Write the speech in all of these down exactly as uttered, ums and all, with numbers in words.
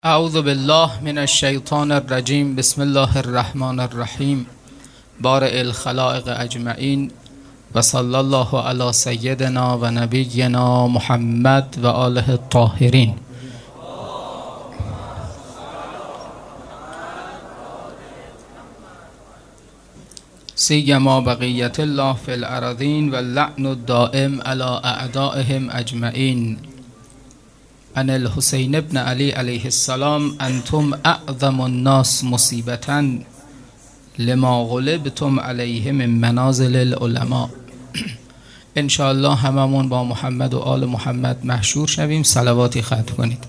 اعوذ بالله من الشیطان الرجیم. بسم الله الرحمن الرحیم. بارئ الخلائق اجمعین و صلی الله علی سیدنا و نبینا محمد و آله الطاهرین. سیما بقیت الله فی الارضین و اللعن الدائم علی اعدائهم اجمعین. ان الحسین ابن علی علیه السلام انتم اعظم الناس مصیبتا لما غلبتم علیه من منازل العلماء. انشاءالله هممون با محمد و آل محمد محشور شویم. صلواتی ختم کنید.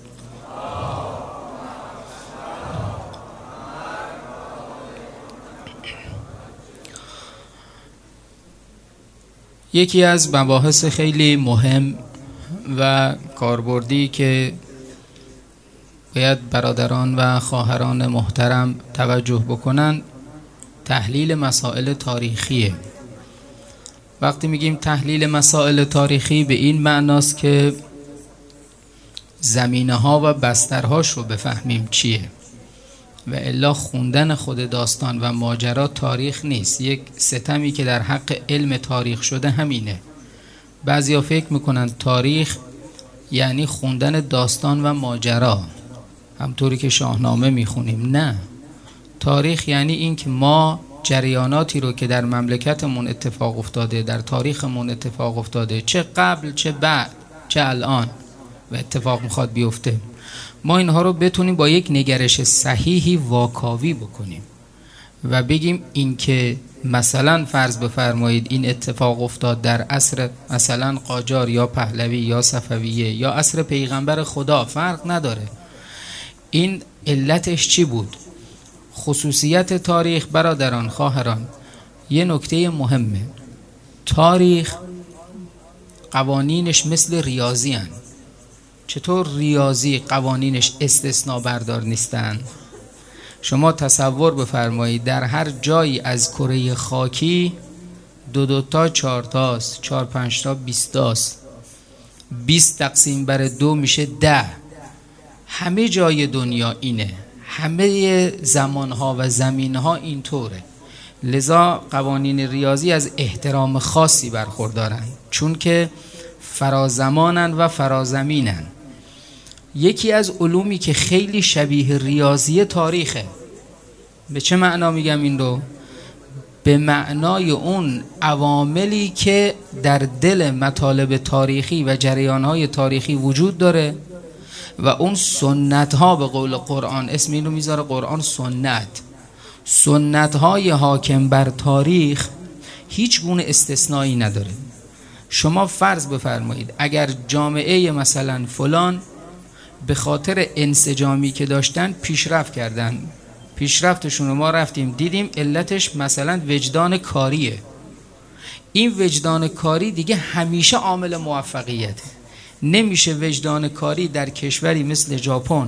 یکی از مباحث خیلی مهم و کاربردی که باید برادران و خواهران محترم توجه بکنن تحلیل مسائل تاریخیه. وقتی میگیم تحلیل مسائل تاریخی به این معناست که زمینه ها و بسترهاش رو بفهمیم چیه، و الا خوندن خود داستان و ماجرا تاریخ نیست. یک ستمی که در حق علم تاریخ شده همینه. بعضیا فکر میکنن تاریخ یعنی خوندن داستان و ماجرا، همطوری که شاهنامه میخونیم. نه، تاریخ یعنی این که ما جریاناتی رو که در مملکتمون اتفاق افتاده، در تاریخمون اتفاق افتاده، چه قبل چه بعد چه الان و اتفاق میخواد بیفته، ما اینها رو بتونیم با یک نگرش صحیحی واکاوی بکنیم و بگیم این که مثلا فرض بفرمایید این اتفاق افتاد در عصر مثلا قاجار یا پهلوی یا صفویه یا عصر پیغمبر خدا، فرق نداره. این علتش چی بود؟ خصوصیت تاریخ برادران خواهران یه نکته مهمه. تاریخ قوانینش مثل ریاضی هن. چطور ریاضی قوانینش استثناء بردار نیستن؟ شما تصور بفرمایید در هر جایی از کره خاکی دو دو تا چهار تاست، چهار پنج تا بیست تاست، بیست تقسیم بر دو میشه ده. همه جای دنیا اینه، همه زمانها و زمینها اینطوره. لذا قوانین ریاضی از احترام خاصی برخوردارن، چون که فرازمانن و فرازمینن. یکی از علومی که خیلی شبیه ریاضی تاریخه. به چه معنا میگم این رو؟ به معنای اون عواملی که در دل مطالب تاریخی و جریانهای تاریخی وجود داره و اون سنت ها، به قول قرآن اسم این رو میذاره قرآن سنت، سنت های حاکم بر تاریخ هیچ گونه استثنایی نداره. شما فرض بفرمایید اگر جامعه مثلا فلان به خاطر انسجامی که داشتن پیشرفت کردن، پیشرفتشون رو ما رفتیم دیدیم علتش مثلا وجدان کاریه. این وجدان کاری دیگه همیشه عامل موفقیته. نمیشه وجدان کاری در کشوری مثل ژاپن،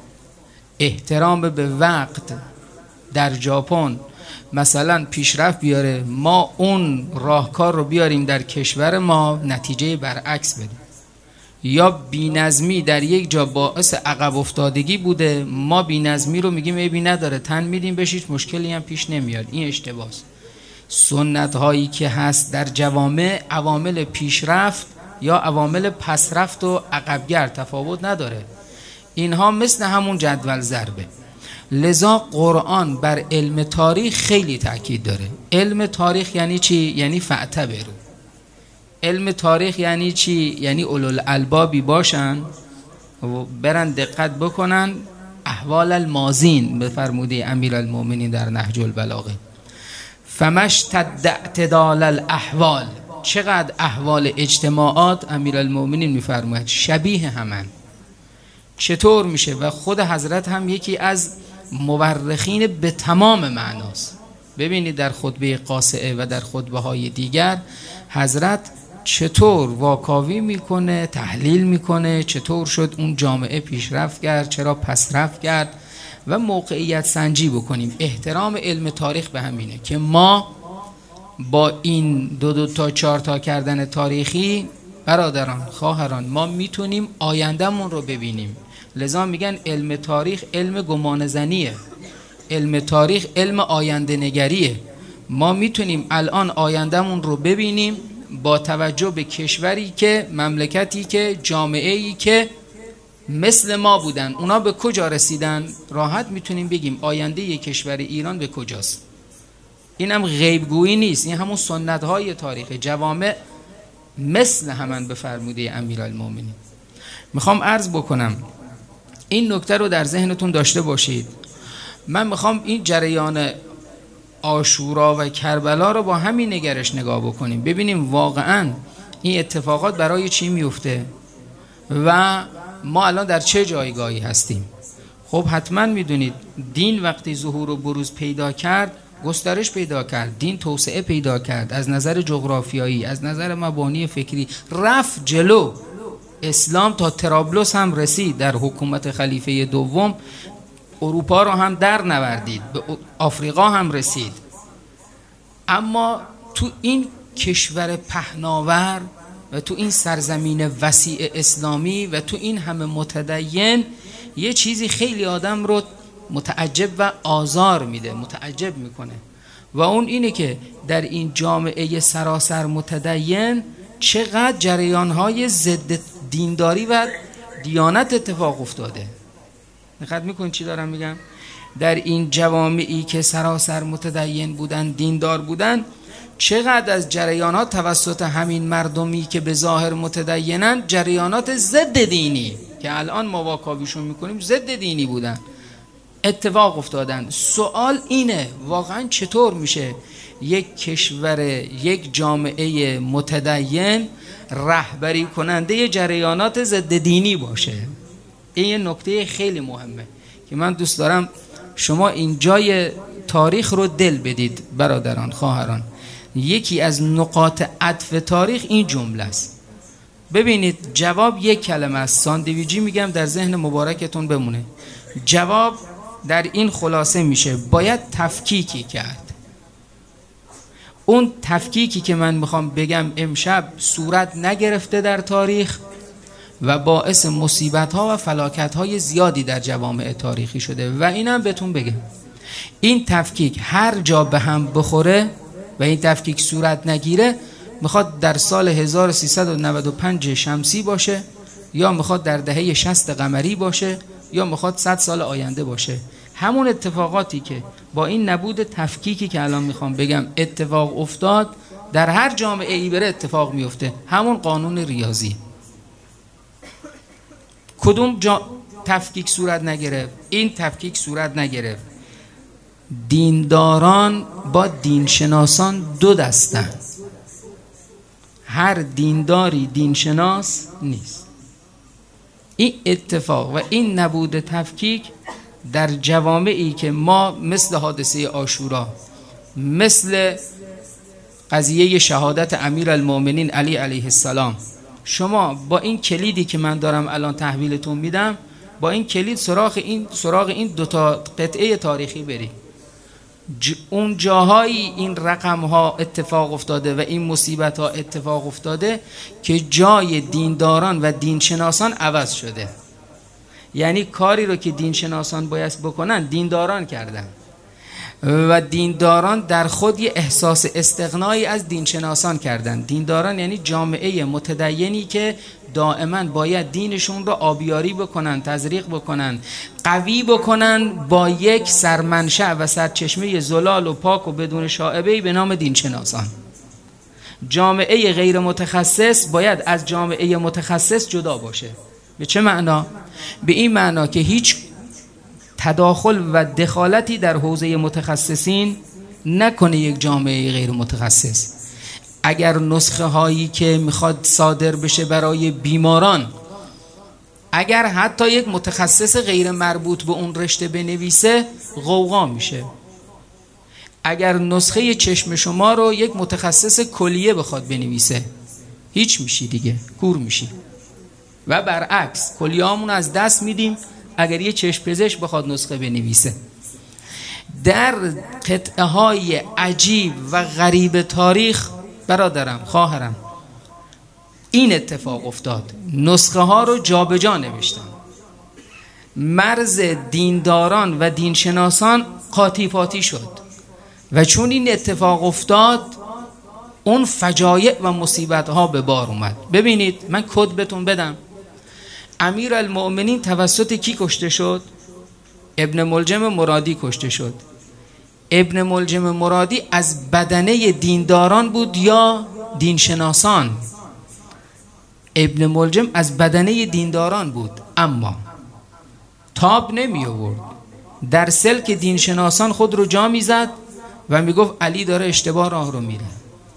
احترام به وقت در ژاپن مثلا پیشرفت بیاره، ما اون راهکار رو بیاریم در کشور ما نتیجه برعکس بدیم. یا بی‌نظمی در یک جا باعث عقب افتادگی بوده، ما بی‌نظمی رو میگیم عیبی نداره، تن میدیم بهش، هیچ مشکلی هم پیش نمیاد. این اشتباهه. سنت هایی که هست در جوامع عوامل پیشرفت یا عوامل پسرفت و عقبگرد تفاوت نداره. اینها مثل همون جدول ضربه. لذا قرآن بر علم تاریخ خیلی تاکید داره. علم تاریخ یعنی چی؟ یعنی فاعتبروا. علم تاریخ یعنی چی؟ یعنی اولوالالبابی باشن و برن دقت بکنن احوال الماضین، به فرموده امیرالمومنین در نهج البلاغه. فمشتد اعتدال الاحوال، چقدر احوال اجتماعات امیرالمومنین میفرماید شبیه همن. چطور میشه؟ و خود حضرت هم یکی از مورخین به تمام معناست. ببینید در خطبه قاصعه و در خطبه های دیگر حضرت چطور واکاوی میکنه، تحلیل میکنه، چطور شد اون جامعه پیشرفت کرد، چرا پسرفت کرد، و موقعیت سنجی بکنیم. احترام علم تاریخ به همینه که ما با این دو دو تا چهار تا کردن تاریخی برادران خواهران ما میتونیم آیندهمون رو ببینیم. لذا میگن علم تاریخ علم گمان زنیه، علم تاریخ علم آینده نگریه. ما میتونیم الان آیندهمون رو ببینیم با توجه به کشوری که، مملکتی که، جامعه‌ای که مثل ما بودن، اونا به کجا رسیدن. راحت میتونیم بگیم آینده یک کشور ایران به کجاست. اینم غیبگویی نیست، این همون سنت‌های تاریخ جوامع مثل همان به فرموده امیرالمومنین. میخوام عرض بکنم این نکته رو در ذهنتون داشته باشید. من میخوام این جریان عاشورا و کربلا رو با همین نگرش نگاه بکنیم، ببینیم واقعا این اتفاقات برای چی میفته و ما الان در چه جایگاهی هستیم. خب حتما میدونید دین وقتی ظهور و بروز پیدا کرد، گسترش پیدا کرد، دین توسعه پیدا کرد، از نظر جغرافیایی، از نظر مبانی فکری رفت جلو. اسلام تا طرابلس هم رسید، در حکومت خلیفه دوم اروپا رو هم در نوردید، به آفریقا هم رسید. اما تو این کشور پهناور و تو این سرزمین وسیع اسلامی و تو این همه متدین یه چیزی خیلی آدم رو متعجب و آزار میده، متعجب میکنه، و اون اینه که در این جامعه سراسر متدین چقدر جریانهای ضد دینداری و دیانت اتفاق افتاده. دقت میکنید چی دارم میگم؟ در این جوامعی که سراسر متدین بودن، دیندار بودن، چقدر از جریانات توسط همین مردمی که به ظاهر متدینن، جریانات ضد دینی که الان ما واکاویشون میکنیم ضد دینی بودن اتفاق افتادن. سوال اینه واقعا چطور میشه یک کشور، یک جامعه متدین رهبری کننده جریانات ضد دینی باشه؟ این یه نکته خیلی مهمه که من دوست دارم شما این جای تاریخ رو دل بدید برادران، خواهران. یکی از نقاط عطف تاریخ این جمله است. ببینید جواب یک کلمه است، ساندویجی میگم در ذهن مبارکتون بمونه. جواب در این خلاصه میشه باید تفکیکی کرد. اون تفکیکی که من میخوام بگم امشب صورت نگرفته در تاریخ و باعث مصیبت ها و فلاکت های زیادی در جوامع تاریخی شده، و اینم بهتون بگم این تفکیک هر جا به هم بخوره و این تفکیک صورت نگیره، میخواد در سال هزار و سیصد و نود و پنج شمسی باشه، یا میخواد در دهه شصت قمری باشه، یا میخواد صد سال آینده باشه، همون اتفاقاتی که با این نبود تفکیکی که الان میخوام بگم اتفاق افتاد در هر جامعه ای بره اتفاق میفته. همون قانون ریاضی. کدوم جا تفکیک صورت نگرفت؟ این تفکیک صورت نگرفت. دینداران با دینشناسان دو دستن، هر دینداری دینشناس نیست. این اتفاق و این نبود تفکیک در جوامعی که ما مثل حادثه عاشورا، مثل قضیه شهادت امیرالمومنین علی علیه السلام، شما با این کلیدی که من دارم الان تحویلتون میدم، با این کلید سراغ این سراغ این دو تا قطعه تاریخی برید. اون جاهایی این رقم ها اتفاق افتاده و این مصیبت ها اتفاق افتاده که جای دینداران و دینشناسان عوض شده. یعنی کاری رو که دینشناسان باید بکنن دینداران کردن، و دینداران در خود یه احساس استغنایی از دینشناسان کردن. دینداران یعنی جامعه متدینی که دائما باید دینشون رو آبیاری بکنن، تزریق بکنن، قوی بکنن با یک سرمنشأ و سرچشمه زلال و پاک و بدون شائبه‌ای به نام دینشناسان. جامعه غیر متخصص باید از جامعه متخصص جدا باشه. به چه معنا؟ به این معنا که هیچ تداخل و دخالتی در حوزه متخصصین نکنه یک جامعه غیر متخصص. اگر نسخه هایی که میخواد صادر بشه برای بیماران، اگر حتی یک متخصص غیر مربوط به اون رشته بنویسه، غوغا میشه. اگر نسخه چشم شما رو یک متخصص کلیه بخواد بنویسه، هیچ میشی دیگه، کور میشی. و برعکس کلیه‌هامون از دست میدیم اگر یه چشم پزشک بخواد نسخه بنویسه. در قطعه های عجیب و غریب تاریخ برادرم، خواهرم، این اتفاق افتاد. نسخه ها رو جابجا نوشتن. مرز دینداران و دینشناسان قاطی پاتی شد و چون این اتفاق افتاد اون فجایع و مصیبت ها به بار اومد. ببینید من کد بهتون بدم. امیرالمؤمنین توسط کی کشته شد؟ ابن ملجم مرادی کشته شد. ابن ملجم مرادی از بدنه دینداران بود یا دینشناسان؟ ابن ملجم از بدنه دینداران بود، اما تاب نمی آورد، در سلک دینشناسان خود رو جا می زد و می گفت علی داره اشتباه راه رو میره.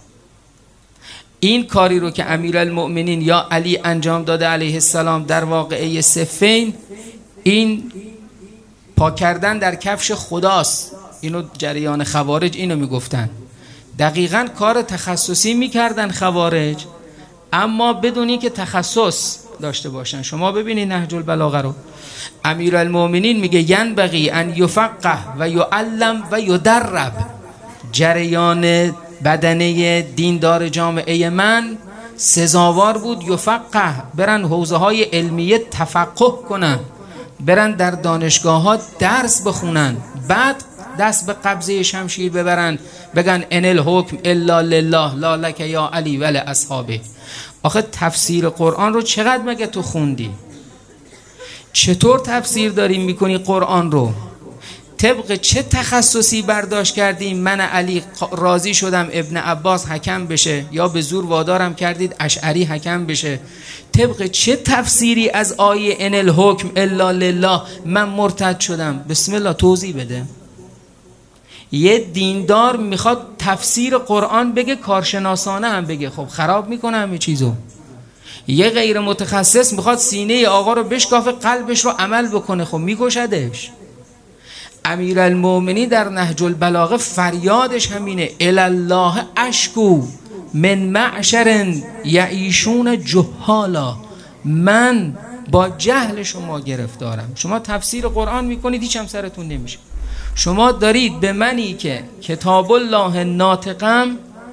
این کاری رو که امیرالمؤمنین یا علی انجام داده علیه السلام در واقعه صفین، این پا کردن در کفش خداست. اینو جریان خوارج اینو میگفتن. دقیقاً کار تخصصی میکردن خوارج، اما بدون اینکه تخصص داشته باشن. شما ببینید نهج البلاغه رو، امیرالمؤمنین میگه ینبغی ان یفقه و یعلم و یدرب. جریان بدنه دیندار جامعه من سزاوار بود یفقه، برن حوزه های علمیه تفقه کنن، برن در دانشگاه ها درس بخونن، بعد دست به قبضه شمشیر ببرن بگن ان الحکم الا لله لا لک یا علی ول اصحابه. آخه تفسیر قرآن رو چقدر مگه تو خوندی؟ چطور تفسیر داریم میکنی قرآن رو؟ طبق چه تخصصی برداشت کردیم؟ من علی راضی شدم ابن عباس حکم بشه، یا به زور وادارم کردید اشعری حکم بشه؟ طبق چه تفسیری از آیه ان الحکم الا لله من مرتد شدم؟ بسم الله توضیح بده. یه دیندار میخواد تفسیر قرآن بگه، کارشناسانه هم بگه، خب خراب میکنه همه چیزو. یه غیر متخصص میخواد سینه آقا رو بشکافه، قلبش رو عمل بکنه، خب میکشدش. امیرالمؤمنین در نهج البلاغه فریادش همینه، الالله اشکو من معشر یعیشون جهالا. من با جهل شما گرفتارم. شما تفسیر قرآن میکنید هیچ هم سرتون نمیشه. شما دارید به منی که کتاب الله ناطقم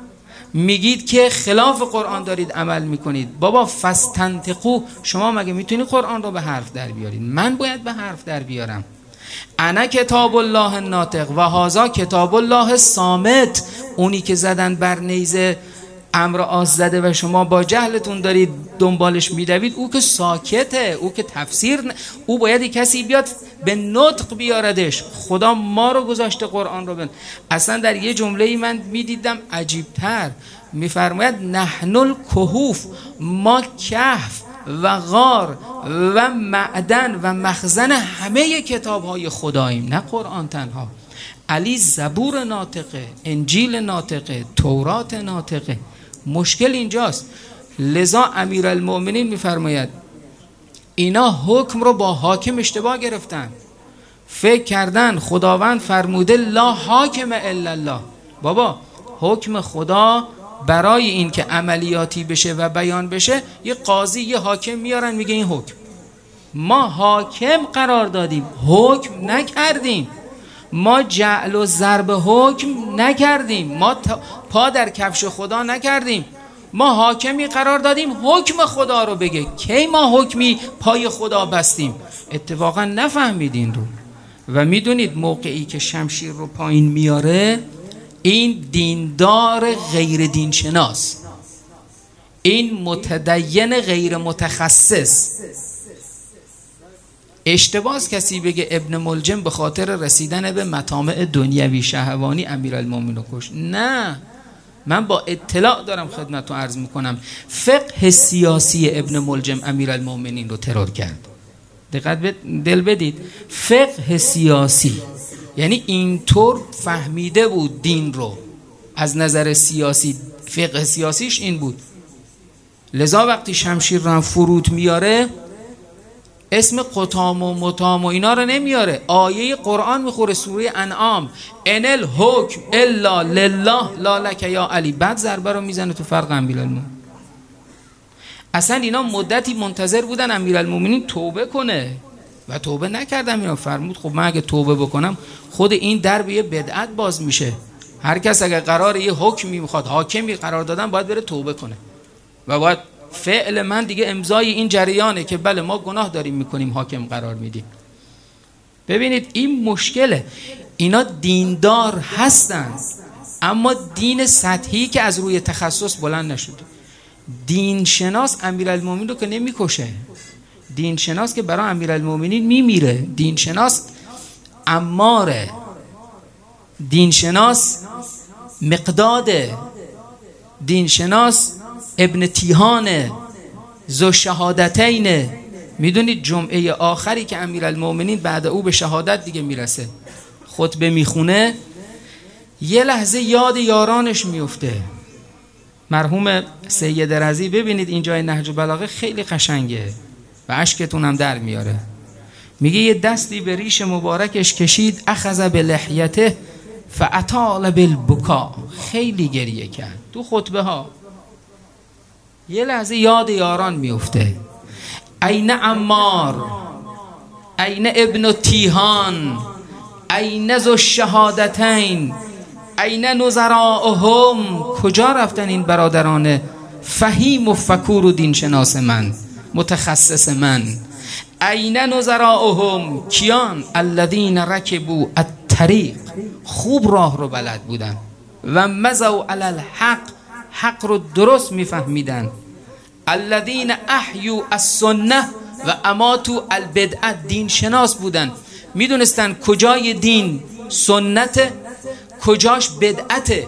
میگید که خلاف قرآن دارید عمل میکنید. بابا فاستنطقوا، شما مگه میتونید قرآن رو به حرف در بیارید؟ من باید به حرف در بیارم. انا کتاب الله ناطق و هذا کتاب الله صامت. اونی که زدن بر نیزه امر آز زده و شما با جهلتون دارید دنبالش میدوید، او که ساکته، او که تفسیر ن... او باید کسی بیاد به نطق بیاردش. خدا ما رو گذاشته قرآن رو بن. اصلا در یه جمله من میدیدم عجیبتر، میفرماید نحن الکهوف، ما کهف و غار و معدن و مخزن همه کتاب های خداییم، نه قرآن تنها. علی زبور ناطقه، انجیل ناطقه، تورات ناطقه. مشکل اینجاست. لذا امیرالمؤمنین میفرماید اینا حکم رو با حاکم اشتباه گرفتن، فکر کردن خداوند فرموده لا حاکم الا الله. بابا حکم خدا برای این که عملیاتی بشه و بیان بشه یه قاضی یه حاکم میارن میگه این حکم. ما حاکم قرار دادیم، حکم نکردیم. ما جعل و ضرب حکم نکردیم، ما پا در کفش خدا نکردیم. ما حاکمی قرار دادیم حکم خدا رو بگه. کی ما حکمی پای خدا بستیم؟ اتفاقا نفهمیدین رو. و میدونید موقعی که شمشیر رو پایین میاره، این دیندار غیر دینشناس، این متدین غیر متخصص، اشتباس کسی بگه ابن ملجم به خاطر رسیدن به مطامع دنیوی شهوانی امیرالمومنین رو کشت. نه، من با اطلاع دارم خدمتتون عرض میکنم فقه سیاسی ابن ملجم امیرالمومنین رو ترور کرد. دقت دل بدید، فقه سیاسی یعنی اینطور فهمیده بود دین رو از نظر سیاسی. فقه سیاسیش این بود. لذا وقتی شمشیر رو فرود میاره اسم قطام و مطام و اینا رو نمیاره، آیه قرآن میخوره، سوره انعام، ان الحکم الا لله لا لک یا علی. بعد ضربه رو میزنه تو فرق امیرالمومنین. اصلا اینا مدتی منتظر بودن امیرالمومنین توبه کنه و توبه نکردم. اینا فرمود خب من اگه توبه بکنم خود این درب یه بدعت باز میشه. هر کس اگه قرار یه حکمی میخواد، حاکمی قرار دادن، باید بره توبه کنه و باید فعل من دیگه امضای این جریانه که بله ما گناه داریم میکنیم، حاکم قرار میدیم. ببینید این مشکله. اینا دیندار هستند اما دین سطحی که از روی تخصص بلند نشده. دین شناس امیرالمومنین رو که نمیکشه، دین شناس که برای امیرالمومنین میمیره، دین شناس عماره، دین شناس مقداده، دین شناس ابن تیهانه، ذو شهادتینه. میدونید جمعه آخری که امیرالمومنین بعد او به شهادت دیگه میرسه، خطبه میخونه، یه لحظه یاد یارانش میفته. مرحوم سید رضی، ببینید اینجای نهج البلاغه خیلی قشنگه و اشکتون هم در میاره. میگه یه دستی به ریش مبارکش کشید، اخذ به لحیته فاطال بالبکا، خیلی گریه کرد تو خطبه ها. یه لحظه یاد یاران میفته. این عمار، این ابن تیهان، این ذو الشهادتین، این نظراءهم، کجا رفتن این برادران فهیم و فکور و دین شناس من، متخصص من؟ این نظراءهم، کیان؟ الذین رکبوا الطریق، خوب راه رو بلد بودن و مضوا علی الحق، حق رو درست میفهمیدن. الذین احیوا السنه و اماتوا البدعه، دین شناس بودن، میدونستن کجای دین سنت، کجاش بدعته.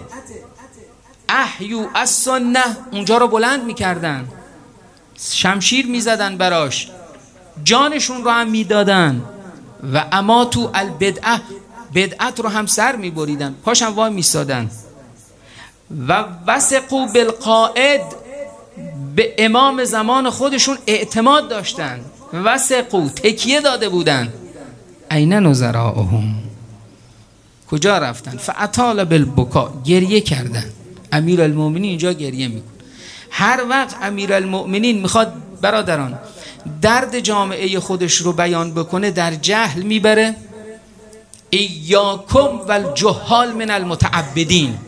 احیوا السنه، اونجا رو بلند میکردن، شمشیر میزدن براش، جانشون رو هم میدادن. و اماتوا البدعه، بدعت رو هم سر میبریدن، پاشم وای میستادن. و وثقوا بالقائد، به امام زمان خودشون اعتماد داشتن، وثقوا، تکیه داده بودن. این نظراءهم، کجا رفتن؟ فاطال بالبکا، گریه کردن. امیرالمومنین اینجا گریه میکنه. هر وقت امیرالمومنین میخواد برادران درد جامعه خودش رو بیان بکنه در جهل میبره. ایاکم والجهال من المتعبدین،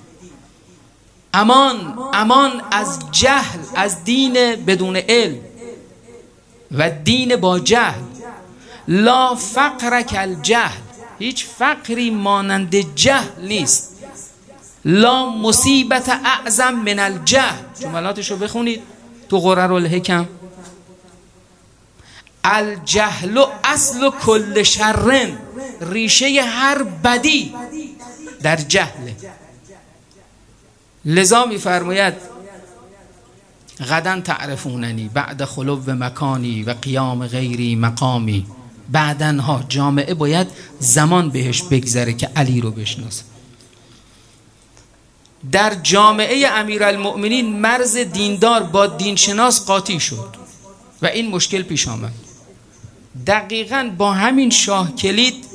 امان امان از جهل، از دین بدون علم و دین با جهل. لا فقر کالجهل، هیچ فقری مانند جهل نیست. لا مصیبت اعظم من الجهل، جملاتشو بخونید تو غرر الحکم. الجهل اصل کل شر، ریشه هر بدی در جهله. لذا میفرماید غدا تعرفوننی بعد خلو مکانی و قیام غیری مقامی. بعدنها جامعه باید زمان بهش بگذره که علی رو بشناسه. در جامعه امیرالمؤمنین مرز دیندار با دینشناس قاطی شد و این مشکل پیش آمد. دقیقاً با همین شاه کلید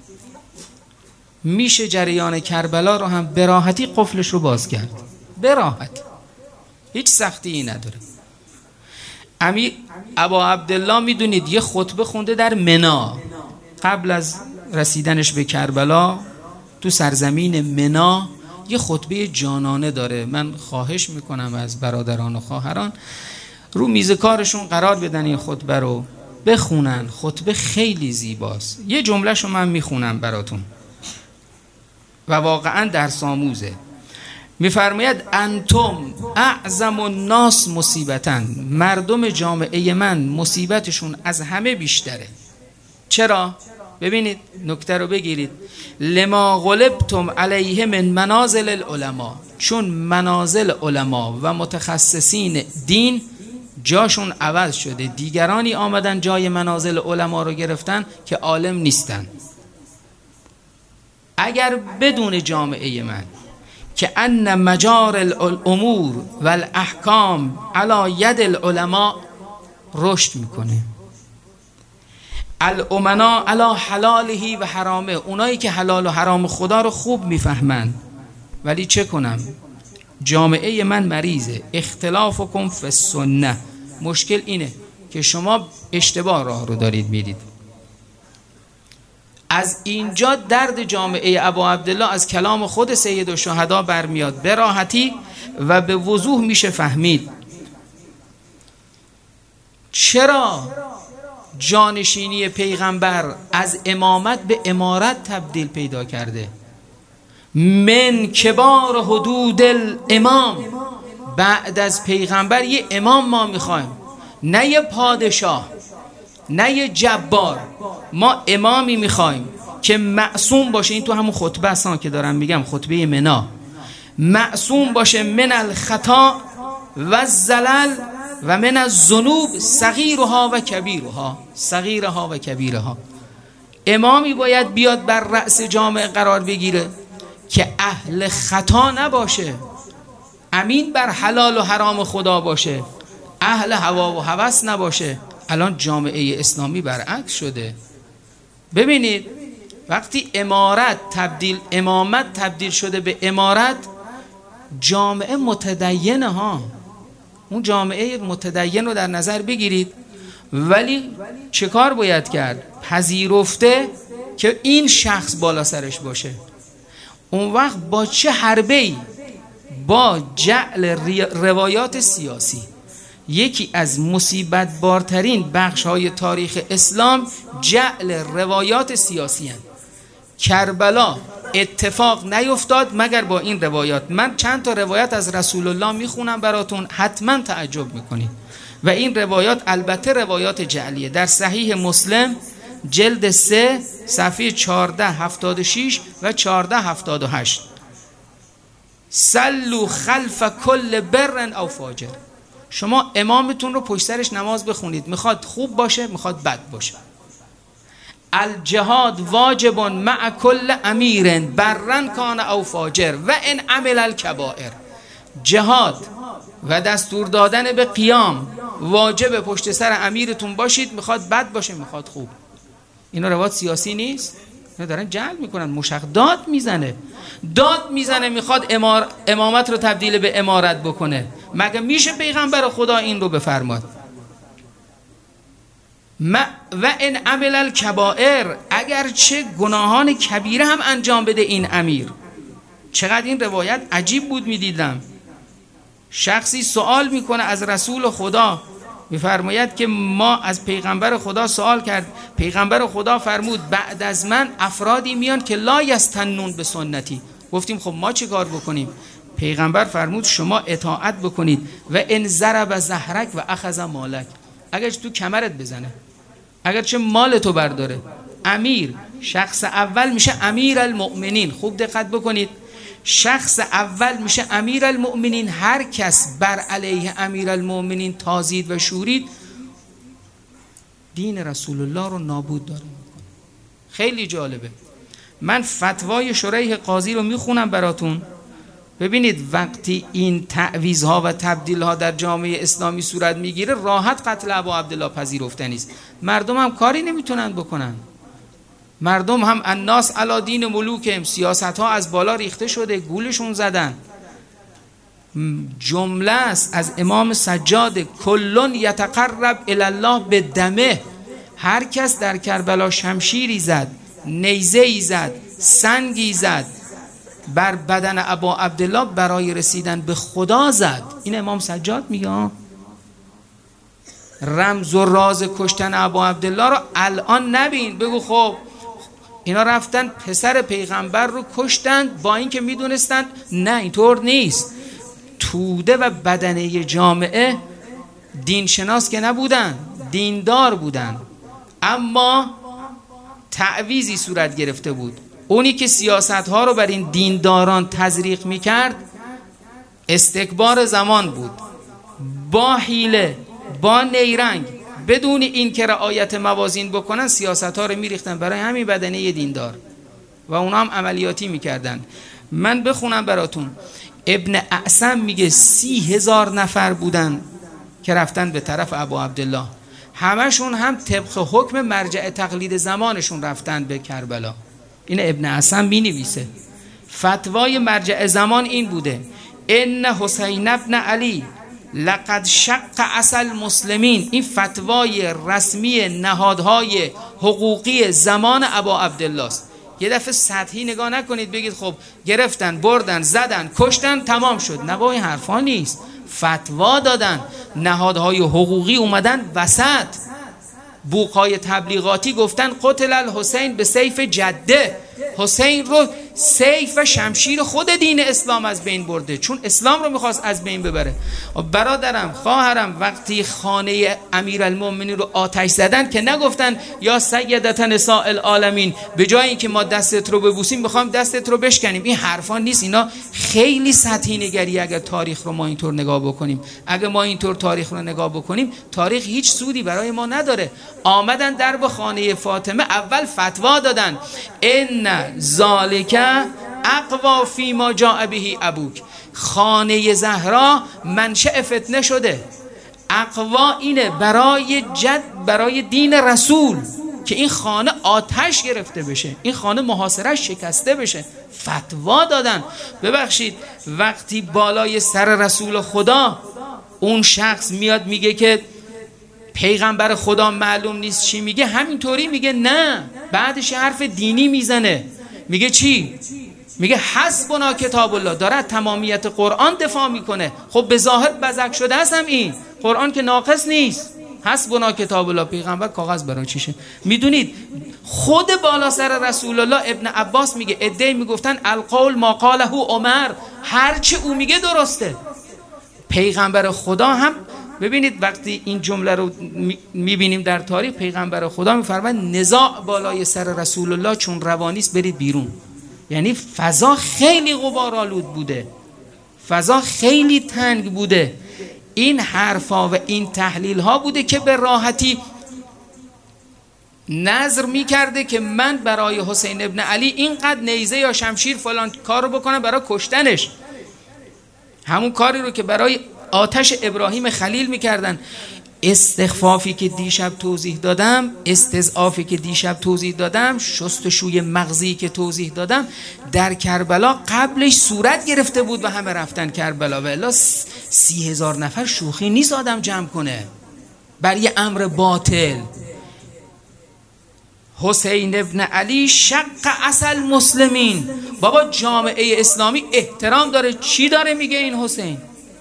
میشه جریان کربلا رو هم به راحتی قفلش رو باز کرد، به راحتی، هیچ سختی نداره. امیر ابا عبدالله میدونید یه خطبه خونده در منا قبل از رسیدنش به کربلا، تو سرزمین منا یه خطبه جانانه داره. من خواهش میکنم از برادران و خواهران رو میز کارشون قرار بدن این خطبه رو بخونن. خطبه خیلی زیباست. یه جمله شو من میخونم براتون و واقعا درس آموزه. میفرماید انتم اعظم الناس مصیبتاً، مردم جامعه من مصیبتشون از همه بیشتره. چرا؟ ببینید نکته رو بگیرید. لما غلبتم علیه من منازل العلماء، چون منازل علما و متخصصین دین جاشون عوض شده، دیگرانی آمدن جای منازل علما رو گرفتن که عالم نیستن. اگر بدون جامعه من که ان مجار الامور و الاحکام علی ید العلماء رشد میکنه، الامنا علی حلاله و حرامه، اونایی که حلال و حرام خدا رو خوب میفهمن. ولی چه کنم؟ جامعه من مریضه. اختلافکم فی السنه، مشکل اینه که شما اشتباه راه رو دارید میرید. از اینجا درد جامعه ابا عبدالله از کلام خود سید الشهدا برمیاد به راحتی و به وضوح میشه فهمید. چرا؟ جانشینی پیغمبر از امامت به امارت تبدیل پیدا کرده. من کبار حدود الامام، بعد از پیغمبر یه امام ما میخوایم، نه یه پادشاه، نه یه جبار. ما امامی میخوایم که معصوم باشه. این تو همون خطبه هستن که دارم میگم، خطبه منا. معصوم باشه من الخطا و الزلل و من الذنوب صغیرها و کبیرها، صغیرها و کبیرها. امامی باید بیاد بر رأس جامعه قرار بگیره که اهل خطا نباشه، امین بر حلال و حرام خدا باشه، اهل هوا و هوس نباشه. الان جامعه اسلامی برعکس شده. ببینید وقتی امارت تبدیل امامت تبدیل شده به امارت، جامعه متدینه ها. اون جامعه متدین رو در نظر بگیرید، ولی چه کار باید کرد؟ پذیرفته که این شخص بالا سرش باشه. اون وقت با چه حربه‌ای؟ با جعل روایات سیاسی. یکی از مصیبت بارترین بخش های تاریخ اسلام جعل روایات سیاسی هست. کربلا اتفاق نیفتاد مگر با این روایات. من چند تا روایت از رسول الله میخونم براتون، حتما تعجب میکنید. و این روایات البته روایات جعلیه. در صحیح مسلم جلد سه صفحه چهارده هفتاد و شش و چهارده هفتاد و هشت: سلو خلف کل بر او فاجر. شما امامتون رو پشت سرش نماز بخونید، میخواد خوب باشه میخواد بد باشه. الجهاد واجب مع کل امیر برن کان او فاجر و ان عمل الکبائر. جهاد و دستور دادن به قیام واجب پشت سر امیرتون باشید، میخواد بد باشه میخواد خوب. اینا روایت سیاسی نیست، اینا دارن جعل میکنن. مشخ داد میزنه داد میزنه میخواد امار... امامت رو تبدیل به امارت بکنه. مگه میشه پیغمبر خدا این رو بفرماد؟ و ان عمل الکبائر، اگر چه گناهان کبیره هم انجام بده این امیر. چقدر این روایت عجیب بود. میدیدم شخصی سوال میکنه از رسول خدا، میفرماید که ما از پیغمبر خدا سوال کرد، پیغمبر خدا فرمود بعد از من افرادی میان که لا یستنون به سنتی. گفتیم خب ما چه کار بکنیم؟ پیغمبر فرمود شما اطاعت بکنید. و ان ضرب ظهرک و اخذ مالک، اگر تو کمرت بزنه، اگر چه مال تو برداره. امیر شخص اول میشه امیر المؤمنین. خوب دقت بکنید، شخص اول میشه امیر المؤمنین. هر کس بر علیه امیر المؤمنین تازید و شورید، دین رسول الله رو نابود داره میکنه. خیلی جالبه. من فتوای شریح قاضی رو میخونم براتون. ببینید وقتی این تعویض‌ها و تبدیل‌ها در جامعه اسلامی صورت میگیره، راحت قتل ابا عبدالله پذیرفتنی است. مردم هم کاری نمیتونن بکنن. مردم هم الناس علی دین ملوکهم، سیاست‌ها از بالا ریخته شده، گولشون زدن. جمله است از امام سجاد: کلون یتقرب الی الله بدمه. هر کس در کربلا شمشیری زد، نیزه‌ای زد، سنگی زد بر بدن ابا عبدالله برای رسیدن به خدا زد. این امام سجاد میگه. رمز و راز کشتن ابا عبدالله رو الان نبین، بگو خب اینا رفتن پسر پیغمبر رو کشتن با اینکه میدونستن نه اینطور نیست. توده و بدنه جامعه دینشناس که نبودن، دیندار بودن، اما تعویضی صورت گرفته بود. اونی که سیاست‌ها رو بر این دینداران تزریق می‌کرد استکبار زمان بود. با حیله، با نیرنگ، بدون این که رعایت موازین بکنن، سیاست‌ها رو می‌ریختن برای همین بدنه دیندار و اونا هم عملیاتی می‌کردن. من بخونم براتون. ابن اعصم میگه سی هزار نفر بودن که رفتن به طرف ابا عبدالله، همشون هم طبق حکم مرجع تقلید زمانشون رفتن به کربلا. این ابن اعصم می نویسه. فتوای مرجع زمان این بوده: ان حسین ابن علی لقد شق اصل مسلمین. این فتوای رسمی نهادهای حقوقی زمان ابا عبدالله است. یه دفعه سطحی نگاه نکنید بگید خب گرفتن، بردن، زدن، کشتن، تمام شد. نه با این حرفا نیست. فتوا دادن، نهادهای حقوقی اومدن وسط. بوقای تبلیغاتی گفتن قتل الحسین به سیف جده، حسین رو سیف و شمشیر خود دین اسلام از بین برده، چون اسلام رو میخواست از بین ببره. برادرم، خواهرم، وقتی خانه امیرالمومنین رو آتش زدن که نگفتن یا سیدة نساء العالمین، به جای اینکه ما دستت رو ببوسیم میخوایم دستت رو بشکنیم. این حرفا نیست، اینا خیلی سطحی نگری. اگر تاریخ رو ما اینطور نگاه بکنیم، اگر ما اینطور تاریخ رو نگاه بکنیم، تاریخ هیچ سودی برای ما نداره. آمدن در به خانه فاطمه، اول فتوا دادن ان ذالک اقوا فی ما جاء به ابوک، خانه زهرا منشأ فتنه شده. اقوا اینه برای جد، برای دین رسول که این خانه آتش گرفته بشه، این خانه محاصرش شکسته بشه. فتوا دادن. ببخشید وقتی بالای سر رسول خدا اون شخص میاد میگه که پیغمبر خدا معلوم نیست چی میگه، همینطوری میگه نه، بعدش حرف دینی میزنه. میگه چی؟ میگه حسبنا کتاب الله، داره تمامیت قرآن دفاع میکنه. خب به ظاهر بزک شده هستم، این قرآن که ناقص نیست. حسبنا کتاب الله، پیغمبر کاغذ برای چیشه؟ میدونید خود بالا سر رسول الله ابن عباس میگه عده‌ای میگفتن القول ما قاله عمر، هرچه او میگه درسته. پیغمبر خدا هم ببینید وقتی این جمله رو میبینیم در تاریخ، پیغمبر خدا میفرماید نزاع بالای سر رسول الله چون روانیست برید بیرون. یعنی فضا خیلی غبارآلود بوده، فضا خیلی تنگ بوده. این حرفا و این تحلیل ها بوده که به راحتی نظر میکرده که من برای حسین ابن علی اینقدر نیزه یا شمشیر فلان کار رو بکنم برای کشتنش، همون کاری رو که برای آتش ابراهیم خلیل میکردن. استخفافی که دیشب توضیح دادم، استضعافی که دیشب توضیح دادم، شستشوی مغزی که توضیح دادم، در کربلا قبلش صورت گرفته بود و همه رفتن کربلا. و الا سی هزار نفر شوخی نیست آدم جمع کنه بر یه امر باطل. حسین ابن علی شق اصل مسلمین. بابا جامعه اسلامی احترام داره. چی داره میگه این حسین؟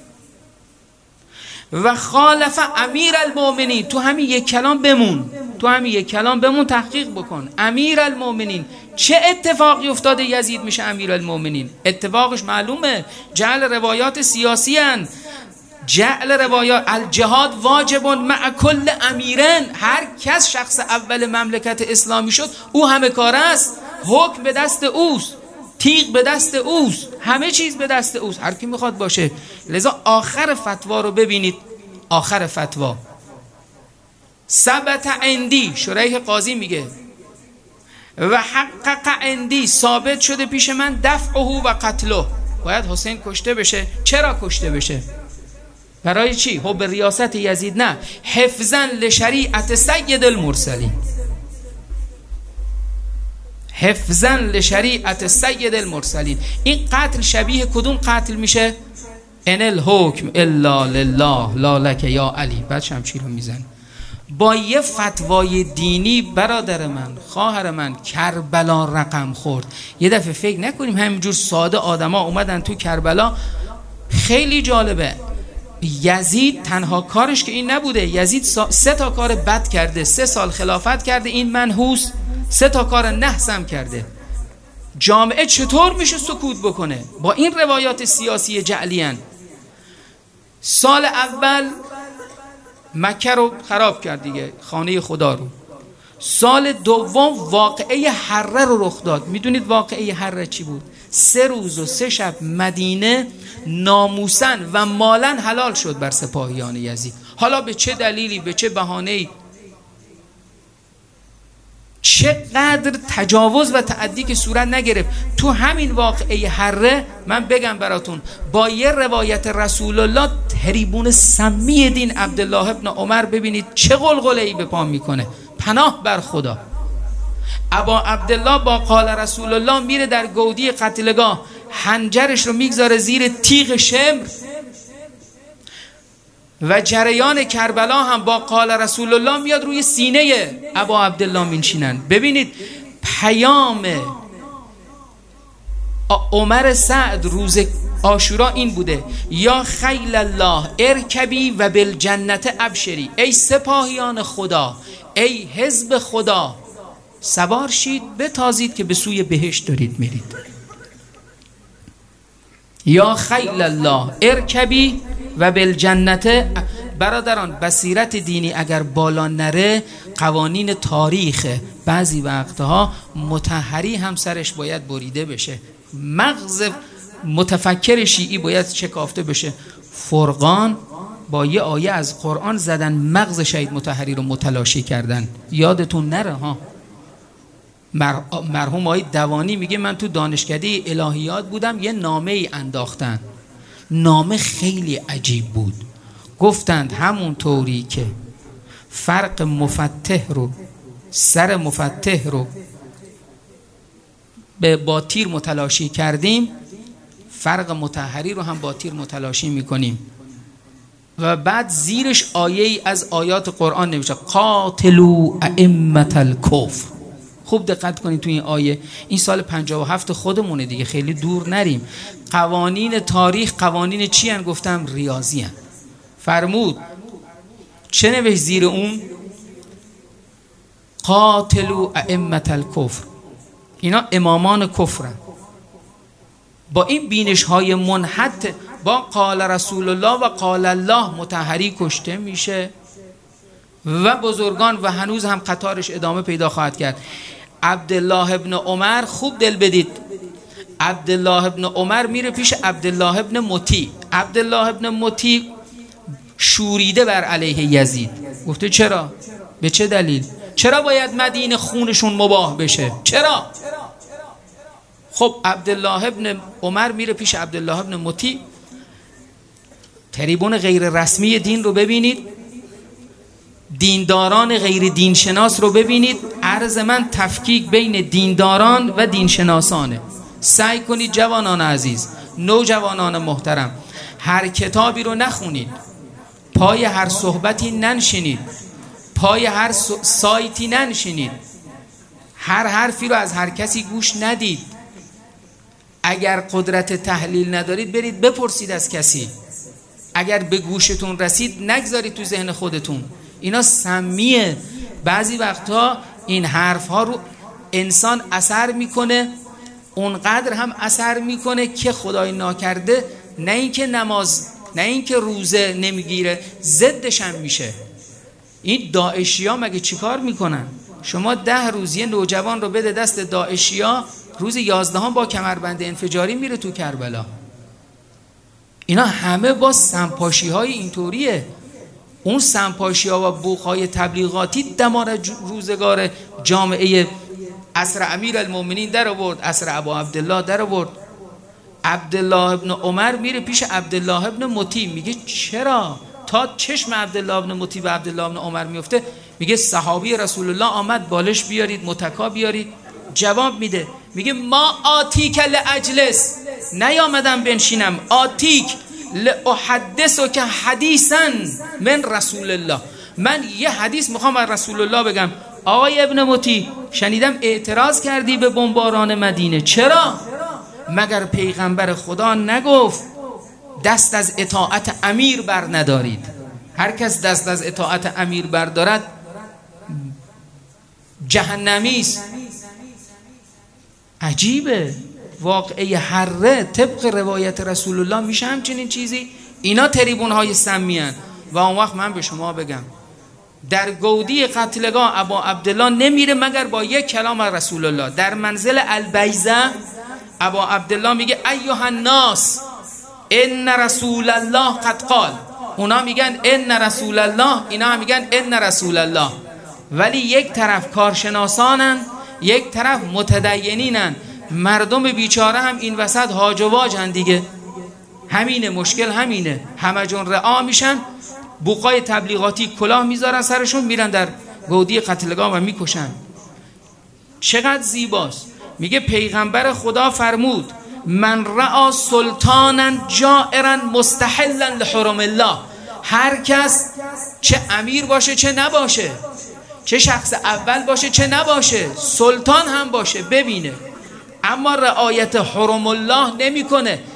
و خالف امیر المؤمنین. تو همین یک کلام بمون، تو همین یک کلام بمون، تحقیق بکن. امیر المؤمنین چه اتفاقی افتاده یزید میشه امیر المؤمنین؟ اتفاقش معلومه، جعل روایات سیاسی هن. جعل روایات الجهاد واجب مع کل امیرن. هر کس شخص اول مملکت اسلامی شد او همه کار است، حکم به دست اوست، تیغ به دست اوست، همه چیز به دست اوست، هر کی میخواد باشه. لذا آخر فتوا رو ببینید، آخر فتوا ثبت عندی، شریح قاضی میگه و حقق عندی، ثابت شده پیش من دفعه و قتله، باید حسین کشته بشه. چرا کشته بشه؟ برای چی؟ حب ریاست یزید؟ نه، حفظاً لشریعت سید المرسلین، حفظاً لشریعت سید المرسلین. این قتل شبیه کدوم قتل میشه؟ ان الحکم الا لله لا لک یا علی. بعد شمشیر رو میزن. با یه فتوای دینی برادر من، خواهر من، کربلا رقم خورد. یه دفعه فکر نکنیم همینجور ساده آدما اومدن تو کربلا. خیلی جالبه، یزید تنها کارش که این نبوده. یزید سه تا کار بد کرده، سه سال خلافت کرده، این منحوس سه تا کار نحسم کرده. جامعه چطور میشه سکوت بکنه با این روایات سیاسی جعلیان؟ سال اول مکه رو خراب کرد دیگه، خانه خدا رو. سال دوم واقعه حره رو رخ داد. میدونید واقعه حره چی بود؟ سه روز و سه شب مدینه ناموسن و مالن حلال شد بر سپاهیان یزید. حالا به چه دلیلی، به چه بهانه‌ای، چقدر تجاوز و تعدی که صورت نگرفت تو همین واقعه حره. من بگم براتون، با یه روایت رسول الله تریبون سمی دین عبدالله ابن عمر ببینید چه غلغله‌ای به پا میکنه. پناه بر خدا. ابا عبدالله با قال رسول الله میره در گودی قتلگاه، حنجرش رو میگذاره زیر تیغ شمر و جریان کربلا هم با قال رسول الله میاد روی سینه ابا عبدالله میشینن. ببینید پیام عمر سعد روز عاشورا این بوده: یا خیل الله ارکبی و بالجنت ابشری، ای سپاهیان خدا، ای حزب خدا، سوار شید بتازید که به سوی بهشت دارید میرید. یا خیل الله ارکبی و بالجنت. برادران، بصیرت دینی اگر بالا نره، قوانین تاریخ بعضی وقتها مطهری هم سرش باید بریده بشه، مغز متفکر شیعی باید شکافته بشه. فرقان با یه آیه از قرآن زدن مغز شهید مطهری رو متلاشی کردن، یادتون نره ها. مرحوم آقای دوانی میگه من تو دانشکده الهیات بودم، یه نامه ای انداختن، نامه خیلی عجیب بود. گفتند همون طوری که فرق مفتح رو، سر مفتح رو به با تیر متلاشی کردیم، فرق مطهری رو هم با تیر متلاشی میکنیم. و بعد زیرش آیه ای از آیات قرآن نوشته: قاتلوا ائمة الکفر. خوب دقت کنید تو این آیه. این سال پنجاه و هفت خودمونه دیگه، خیلی دور نریم. قوانین تاریخ قوانین چی هن؟ گفتم ریاضی هن. فرمود چه نوشت زیر اون؟ قاتلوا ائمة الکفر. اینا امامان کفرن. با این بینش های منحط با قال رسول الله و قال الله مطهری کشته میشه و بزرگان، و هنوز هم قطارش ادامه پیدا خواهد کرد. عبدالله ابن عمر، خوب دل بدید، عبدالله ابن عمر میره پیش عبدالله ابن مطیع. عبدالله ابن مطیع شوریده بر علیه یزید، گفته چرا؟ به چه دلیل؟ چرا باید مدینه خونشون مباح بشه؟ چرا؟ خب عبدالله ابن عمر میره پیش عبدالله ابن مطیع. تریبون غیر رسمی دین رو ببینید، دینداران غیر دینشناس رو ببینید. عرض من تفکیک بین دینداران و دینشناسانه. سعی کنید جوانان عزیز، نوجوانان محترم، هر کتابی رو نخونید، پای هر صحبتی ننشینید، پای هر سایتی ننشینید، هر حرفی رو از هر کسی گوش ندید. اگر قدرت تحلیل ندارید برید بپرسید از کسی. اگر به گوشتون رسید نگذارید تو ذهن خودتون. اینا سمیه. بعضی وقتها این حرف ها رو انسان اثر میکنه، اونقدر هم اثر میکنه که خدای ناکرده نه اینکه نماز، نه اینکه روزه نمیگیره، ضدش هم میشه. این داعشیا مگه چیکار میکنن؟ شما ده روز یه نوجوان رو بده دست داعشیا، روز یازدهم با کمربند انفجاری میره تو کربلا. اینا همه با سمپاشی های اینطوریه. اون سمپاشی ها و بوق های تبلیغاتی دمار روزگار جامعه عصر امیر المؤمنین در آورد، عصر ابا عبدالله در آورد. عبدالله ابن عمر میره پیش عبدالله ابن مطیع، میگه چرا؟ تا چشم عبدالله ابن مطیع و عبدالله ابن عمر میفته، میگه صحابی رسول الله آمد بالش بیارید، متکا بیارید. جواب میده، میگه ما آتیک لاجلس، نیامدم بنشینم، آتیک لاحدثک حدیثا من رسول الله، من یه حدیث میخوام از رسول الله بگم. آقای ابن مطیع، شنیدم اعتراض کردی به بمباران مدینه، چرا؟ مگر پیغمبر خدا نگفت دست از اطاعت امیر بر ندارید؟ هر کس دست از اطاعت امیر بردارد جهنمی است. عجیبه، واقعه حره طبق روایت رسول الله میشه همچنین چیزی؟ اینا تریبون های سمیان. و اون وقت من به شما بگم در گودی قتلگاه ابا عبدالله نمیره مگر با یک کلام از رسول الله. در منزل البیضه ابا عبدالله میگه ایها الناس ان رسول الله قد قال. اونا میگن ان رسول الله، اینا هم میگن ان رسول الله. ولی یک طرف کارشناسانن، یک طرف متدینینن. مردم بیچاره هم این وسط هاج و واجن دیگه. همینه، مشکل همینه. همه جون رعا میشن، بوقای تبلیغاتی کلاه میذارن سرشون، میرن در گودی قتلگاه و میکشن. چقدر زیباست. میگه پیغمبر خدا فرمود من رعا سلطانا جائرا مستحلا لحرم الله. هر کس، چه امیر باشه چه نباشه، چه شخص اول باشه چه نباشه، سلطان هم باشه، ببینه اما رعایت حرم الله نمیکنه،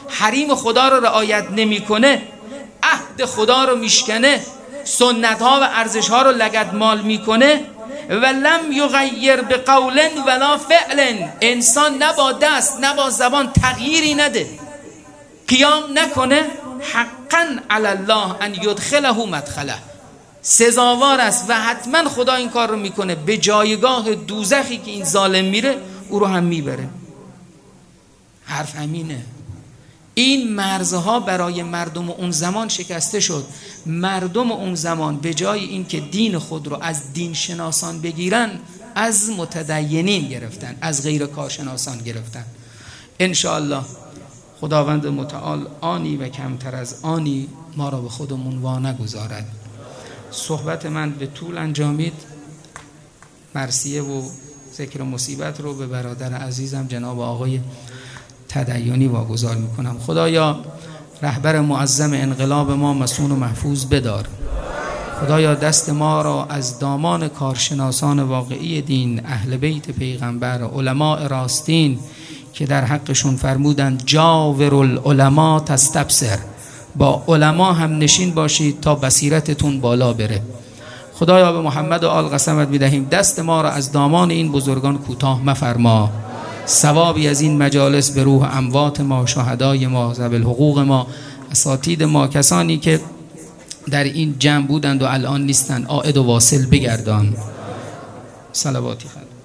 حریم خدا رو رعایت نمیکنه، عهد خدا رو میشکنه، سنت ها و ارزش ها رو لگدمال میکنه، و لم یغیر بقول ولا فعل، انسان نه با دست نه با زبان تغییری نده، قیام نکنه، حقا علی الله ان یدخله مدخله، سزاوار است و حتما خدا این کار رو میکنه، به جایگاه دوزخی که این ظالم میره او رو هم میبره. حرف همینه. این مرزها برای مردم اون زمان شکسته شد. مردم اون زمان به جای اینکه دین خود رو از دین شناسان بگیرن، از متدینین گرفتن، از غیر کارشناسان گرفتن. انشاءالله خداوند متعال آنی و کمتر از آنی ما را به خودمون وا نگذارد. صحبت من به طول انجامید. مرثیه و ذکر مصیبت رو به برادر عزیزم جناب آقای تدیانی واگذار میکنم. خدایا رهبر معظم انقلاب ما مصون و محفوظ بدار. خدایا دست ما را از دامان کارشناسان واقعی دین، اهل بیت پیغمبر، علماء راستین که در حقشون فرمودند جاور العلماء تستبصر، با علما هم نشین باشید تا بصیرتتون بالا بره. خدایا به محمد و آل قسمت میدهیم دست ما را از دامان این بزرگان کوتاه مفرما. ثوابی از این مجالس به روح اموات ما، شهدای ما، ذوی الحقوق ما، اساتید ما، کسانی که در این جمع بودند و الان نیستند، عائد و واصل بگردان. صلواتی خواهد.